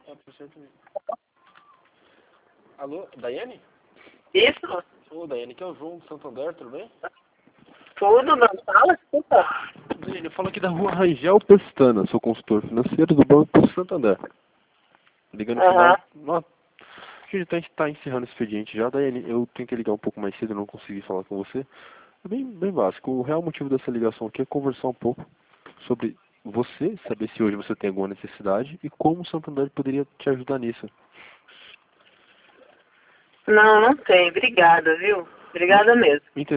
É, por certo mesmo. Alô, Daiane? Isso? Ô, Daiane, aqui é o João do Santander, tudo bem? Tudo, não fala, desculpa. Daiane, eu falo aqui da rua Rangel Pestana, sou consultor financeiro do Banco Santander. Ligando no final. A gente tá encerrando esse expediente já, Daiane. Eu tentei ligar um pouco mais cedo, não consegui falar com você. É bem básico. O real motivo dessa ligação aqui é conversar um pouco sobre você, saber se hoje você tem alguma necessidade e como o Santander poderia te ajudar nisso. Não, não tem. Obrigada, viu? Obrigada mesmo.